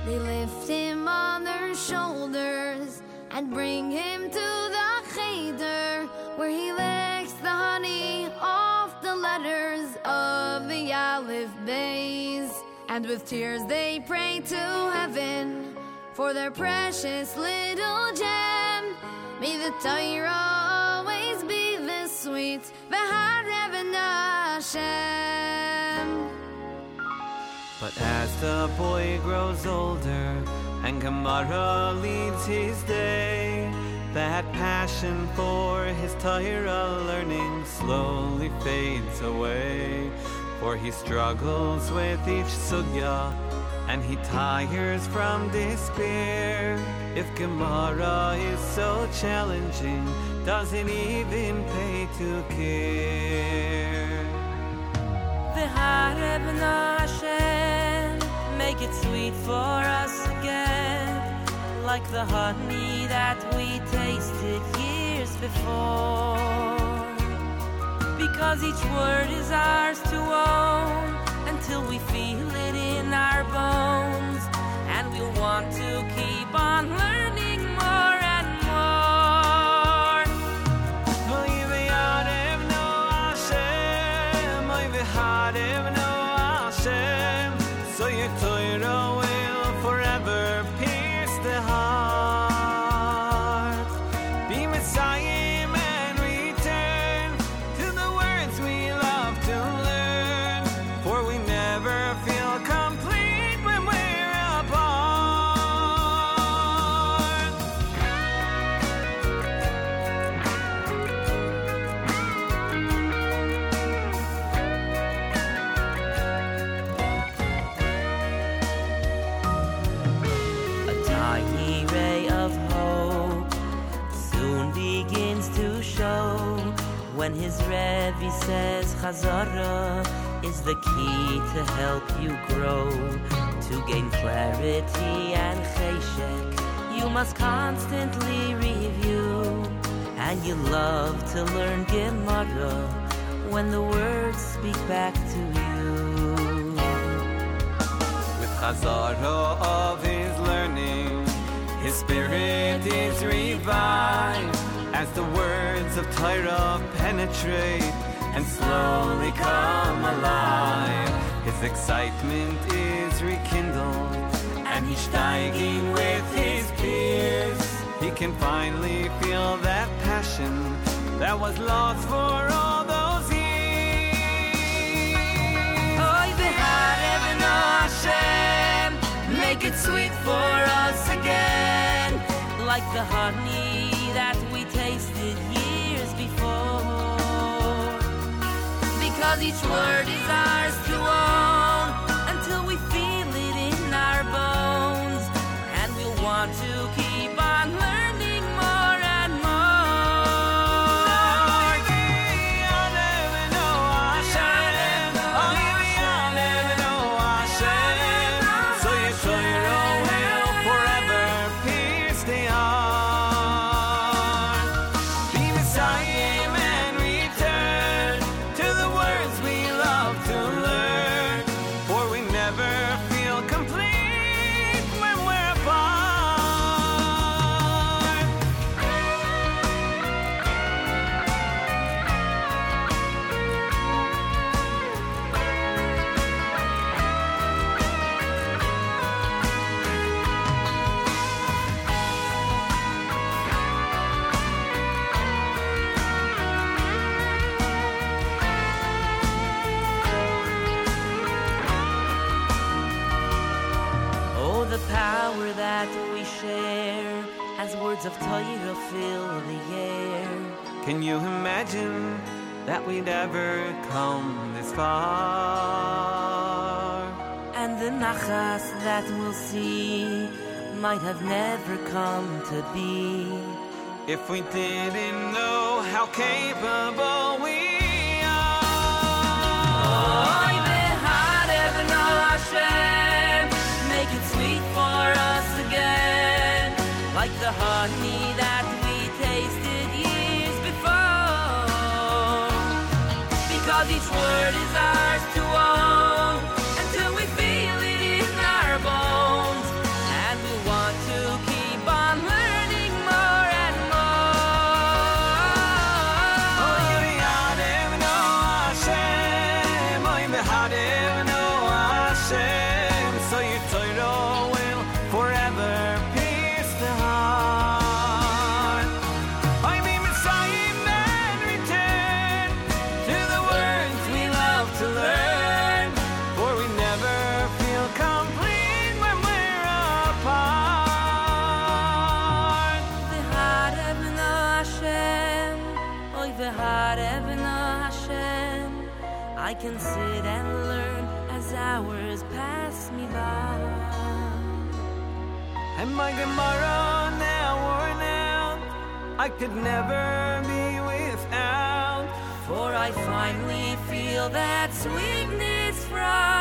They lift him on their shoulders and bring him to the cheder, where he licks the honey off the letters of the Aleph Beis. And with tears they pray to heaven for their precious little gem. May the Torah always be the sweet V'harev Hashem. But as the boy grows older and Gemara leads his day, that passion for his Torah learning slowly fades away. For he struggles with each sugya and he tires from despair. If Gemara is so challenging, does it even pay to care? V'harev Hashem, make it sweet for us again, like the honey that we tasted years before. Because each word is ours to own, until we feel it in our bones, and we'll want to keep on learning more and more. Oy v'yarev no Hashem, oy v'harev no Hashem, so your Torah will forever pierce the heart. Be Messiah and return to the words we love to learn, for we never feel complete when we're apart. A tiny ray of hope soon begins to show when his Rebbe says Chazara is the key to help you grow. To gain clarity and cheshek, you must constantly review, and you love to learn Gemara when the words speak back to you. With Chazara of his learning, his spirit is revived as the words of Torah penetrate and slowly come alive. His excitement is rekindled, and he's steiging with his peers. He can finally feel that passion that was lost for all those years. Oy v'harev Hashem, make it sweet for us again, like the honey that we tasted years before. Because each word is ours to own, until we feel it in our bones, and we'll want to keep on learning more and more. Oy v'yarev no Hashem, oy v'yarev no Hashem, so your Torah will forever pierce the heart. Be Messiah and return to the words we love to learn, for we never feel complete when we're apart. Oh, the power that we share as words of Torah fill the air. Can you imagine that we'd ever come this far? And the nachas that we'll see might have never come to be if we didn't know how capable we are. Oy v'harev Hashem, make it sweet for us again, like the honey that we tasted years before. Because each word is ours to own, until we feel it in our bones, and my Gemara now worn out, I could never be without. For I finally feel that sweetness from